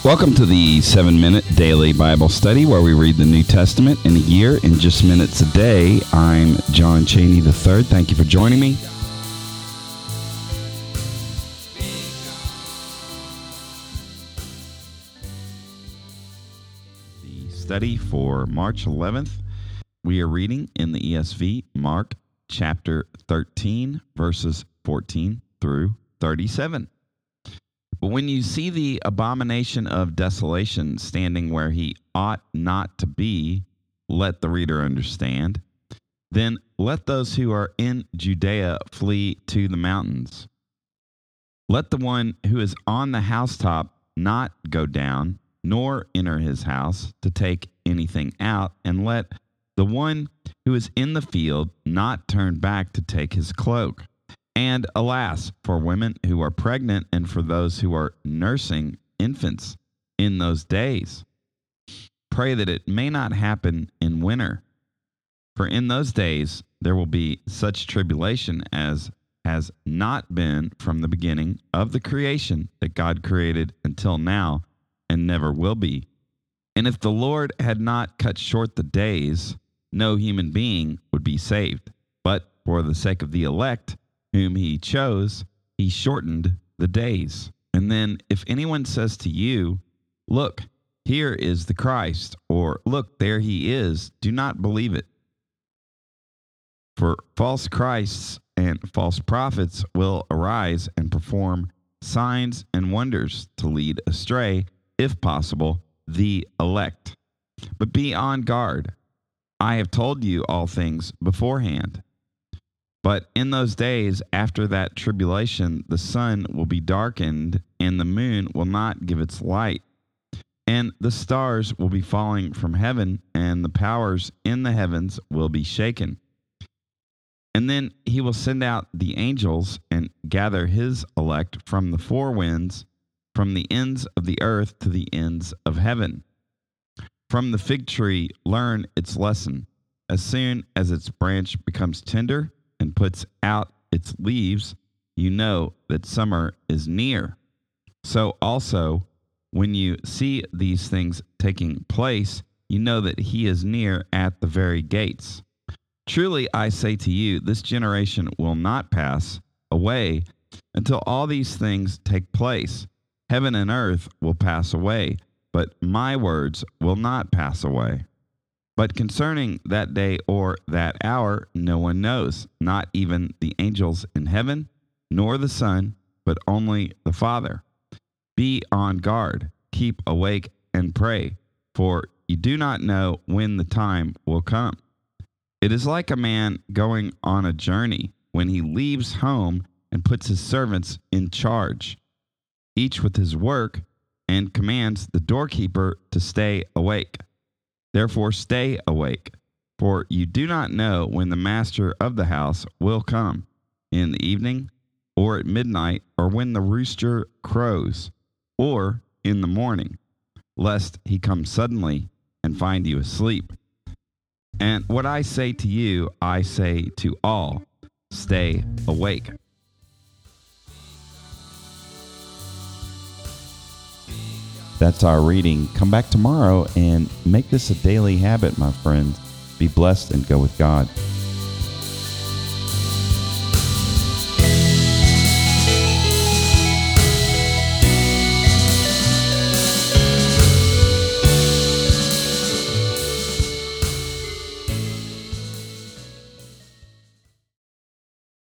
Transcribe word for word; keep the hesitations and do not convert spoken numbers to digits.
Welcome to the seven-minute daily Bible study where we read the New Testament in a year in just minutes a day. I'm John Cheney the third. Thank you for joining me. The study for March eleventh, we are reading in the E S V, Mark chapter thirteen, verses fourteen through thirty-seven. But when you see the abomination of desolation standing where he ought not to be, let the reader understand. Then let those who are in Judea flee to the mountains. Let the one who is on the housetop not go down, nor enter his house to take anything out, and let the one who is in the field not turn back to take his cloak. And alas, for women who are pregnant and for those who are nursing infants in those days. Pray that it may not happen in winter. For in those days there will be such tribulation as has not been from the beginning of the creation that God created until now, and never will be. And if the Lord had not cut short the days, no human being would be saved. But for the sake of the elect, whom he chose, he shortened the days. And then if anyone says to you, "Look, here is the Christ," or "Look, there he is," do not believe it. For false Christs and false prophets will arise and perform signs and wonders to lead astray, if possible, the elect. But be on guard. I have told you all things beforehand. But in those days, after that tribulation, the sun will be darkened, and the moon will not give its light, and the stars will be falling from heaven, and the powers in the heavens will be shaken. And then he will send out the angels and gather his elect from the four winds, from the ends of the earth to the ends of heaven. From the fig tree, learn its lesson. As soon as its branch becomes tender and puts out its leaves, you know that summer is near. So also, when you see these things taking place, you know that he is near at the very gates. Truly, I say to you, this generation will not pass away until all these things take place. Heaven and earth will pass away, but my words will not pass away. But concerning that day or that hour, no one knows, not even the angels in heaven, nor the Son, but only the Father. Be on guard, keep awake, and pray, for you do not know when the time will come. It is like a man going on a journey when he leaves home and puts his servants in charge, each with his work, and commands the doorkeeper to stay awake. Therefore stay awake, for you do not know when the master of the house will come, in the evening, or at midnight, or when the rooster crows, or in the morning, lest he come suddenly and find you asleep. And what I say to you, I say to all, stay awake. That's our reading. Come back tomorrow and make this a daily habit, my friends. Be blessed and go with God.